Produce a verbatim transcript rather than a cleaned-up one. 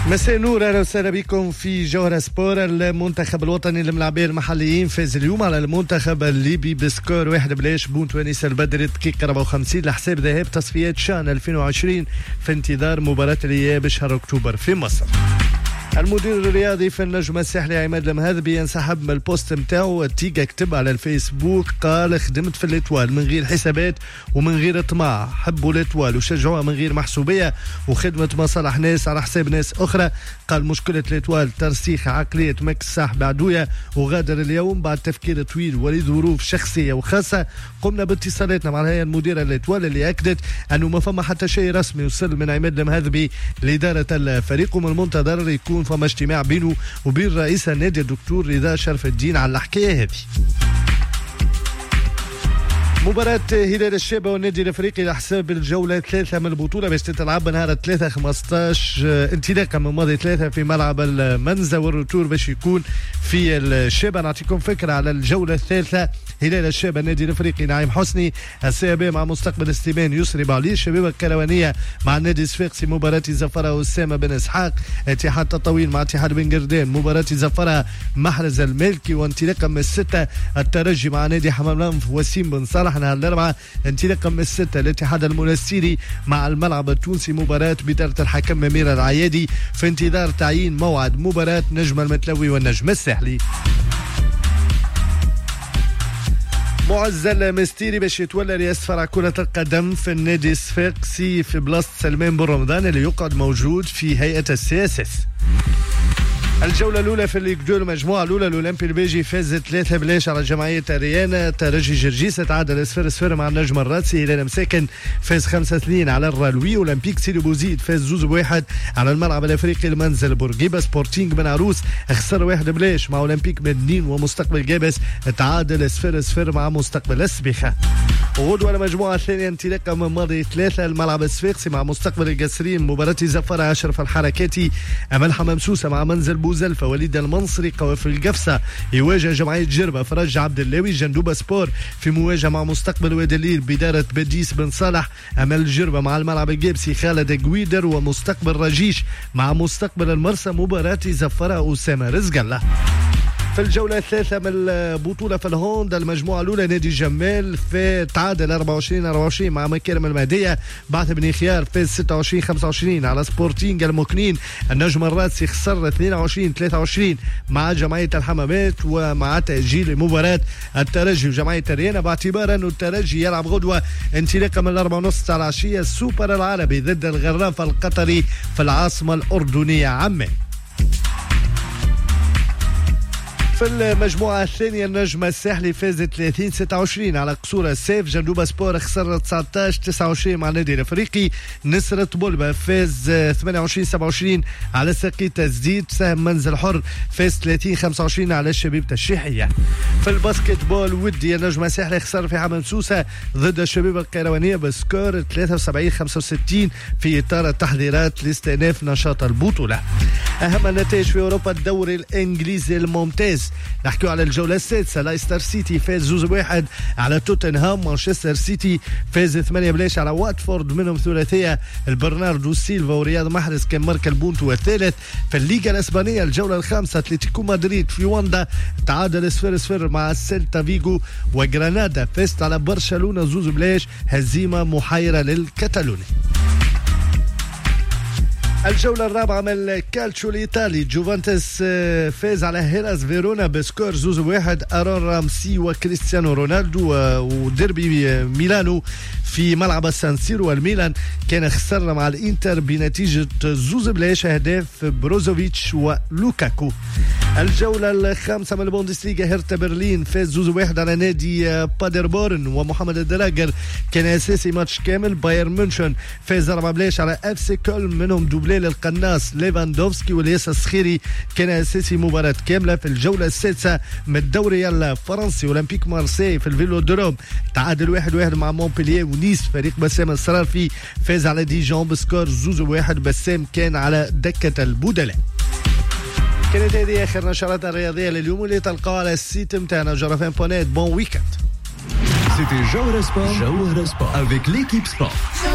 مساء نور، اهلا وسهلا بكم في جوهرة سبور. المنتخب الوطني للملاعبين المحليين فاز اليوم على المنتخب الليبي بسكور واحد بلاش بونت ونيس البدري دقيقة أربعة وخمسين لحساب ذهاب تصفيات شان ألفين وعشرين في انتظار مباراة الإياب شهر أكتوبر في مصر. المدير الرياضي في النجم الساحلي عماد المهذبي ينسحب من البوست متاعو. تيجا كتب على الفيسبوك قال: خدمت في الاتوال من غير حسابات ومن غير طمع، حبوا الاتوال وشجعوها من غير محسوبية وخدمة مصالح ناس على حساب ناس أخرى. قال: مشكلة الاتوال ترسيخ عقلية مكس ساحب عدوية، وغادر اليوم بعد تفكير طويل ولظروف شخصية وخاصة. قمنا باتصالاتنا مع الهيئة المديرة للاتوال اللي أكدت أنه ما فما حتى شيء رسمي وصل من عماد المهذبي لإدارة الفريق، ومن المنتظر يكون فما اجتماع بينه وبين رئيس النادي الدكتور رضا شرف الدين على الحكاية هذه. مباراة هلال الشابة والنادي الافريقي لحساب الجولة الثالثة من البطولة باش تتلعب نهار ثلاثة خمسطاش انطلاقا من ماضي ثلاثة في ملعب المنزة، والروتور باش يكون في الشابة. نعطيكم فكرة على الجولة الثالثة: هلال الشابة النادي الافريقي نعيم حسني، السيابي مع مستقبل استيبان يسري بعلي، الشباب الكروانية مع النادي الصفاقسي مباراة زفرة أسامة بن اسحاق، اتحاد تطاوين مع اتحاد بن قردان مباراة زفرة محرز المالكي، وانطلاقا من الستة الترجي مع نادي حمام الأنف وسيم بن صالح. نهار الأربعاء انطلاقا من الستة الاتحاد المنستيري مع الملعب التونسي مباراة بدارة الحكم ممير العيادي في انتظار تعيين موعد مباراة نجم المتلوي والنجم الساحلي. معز المستيري باش يتولى رئاسة فرع كرة القدم في النادي الصفاقسي في بلاصة سلمان بن رمضان اللي يقعد موجود في هيئة السياسس. الجولة الأولى في الليج دو المجموعة الأولى الأولمبي البيجي فاز ثلاثة بلاش على جمعية ريانا. ترجي جرجيس تعادل صفر صفر مع النجم الراسي. هلال مساكن فاز خمسة اثنين على الرالوي. أولمبيك سيدي بوزيد فاز زوز بواحد على الملعب الأفريقي المنزل بورقيبة. سبورتينغ بن عروس خسر واحد بلاش مع أولمبيك مدنين. ومستقبل جابس تعادل صفر صفر مع مستقبل السبيخة. غدوة المجموعة الثانية انطلاقا من ماضي ثلاثة الملعب الصفاقسي مع مستقبل القصرين مباراة زفرة أشرف الحركاتي أمل حمام سوسة مع منزل بوزلفة. وليد المنصري قوافل القفصة يواجه جمعية جربة. فرج عبد اللاوي جندوبة سبور في مواجهة مع مستقبل ودليل بدارة بديس بن صالح. أمل جربة مع الملعب الجابسي خالد قويدر. ومستقبل رجيش مع مستقبل المرسى مباراة زفرة أسامة رزق الله. في الجولة الثالثة من البطولة في الهوند المجموعة الأولى نادي جمال في تعادل أربعة وعشرين أربعة وعشرين مع مكارم المهدية. بعث بن خيار فاز ستة وعشرين خمسة وعشرين على سبورتينغ المكنين. النجم الراسي خسر اثنين وعشرين ثلاثة وعشرين مع جمعية الحمامات ومع تأجيل مباراة الترجي وجمعية ريانا باعتبار أنه الترجي يلعب غدوة انطلاقا من الأربعة ونص على العشية السوبر العربي ضد الغراف القطري في العاصمة الأردنية عمان. في المجموعة الثانية النجم الساحلي فاز ثلاثين ستة وعشرين على قصور السيف. جندوبة سبور خسر تسعطاش تسعة وعشرين مع النادي الافريقي. نصرة بولبا فاز ثمانية وعشرين سبعة وعشرين على ساقي تسديد. سهم منزل حر فاز ثلاثين خمسة وعشرين على الشبيبة الشيحية. في الباسكت بول ودي النجم الساحلي خسر في حمام سوسة ضد الشبيبة القيروانية بسكور ثلاثة وسبعين خمسة وستين في إطار التحضيرات لاستئناف نشاط البطولة. أهم النتائج في أوروبا الدوري الإنجليزي الممتاز نحكي على الجولة السادسة. لايستر سيتي فاز زوز بواحد على توتنهام. مانشستر سيتي فاز ثمانية بلاش على واتفورد منهم ثلاثية البرناردو سيلفا ورياض محرز كان مارك البونت والثالث. في الليغا الإسبانية الجولة الخامسة أتلتيكو مدريد في واندا تعادل صفر صفر مع سيلتا فيغو. وغرانادا فاز على برشلونة زوز بلاش هزيمة محيرة للكتالوني. الجولة الرابعة من الكالتشو الإيطالي جوفانتس فاز على هيراس فيرونا بسكور زوز واحد. أرون رامسي وكريستيانو رونالدو. وديربي ميلانو في ملعب سان سيرو الميلان كان خسر مع الإنتر بنتيجة زوز بلاش أهداف بروزوفيتش ولوكاكو. الجولة الخامسة من البوندسليغا هيرتا برلين فاز زوز واحد على نادي بادربورن. ومحمد الدراجر كان أساسي ماتش كامل. بايرن مونشن فاز أربعة بلاش على اف سي كولن منهم دوبلي للقناص ليفاندوفسكي والياس الصخيري كان أساسي مباراة كاملة. في الجولة السادسة من الدوري الفرنسي أولمبيك مارسي في الفيلودروم تعادل واحد واحد مع مونبلييه. ونيس فريق بسام الصرافي فاز على ديجون بسكور زوز واحد. بسام كان على دكة البدلاء. كانت هذه آخر نشرات الرياضية لليوم اللي تلقاها على السيت متاعنا جرافين بونيت. بون ويكند. C'était Jawhara Sport, Jawhara Sport avec l'équipe sport.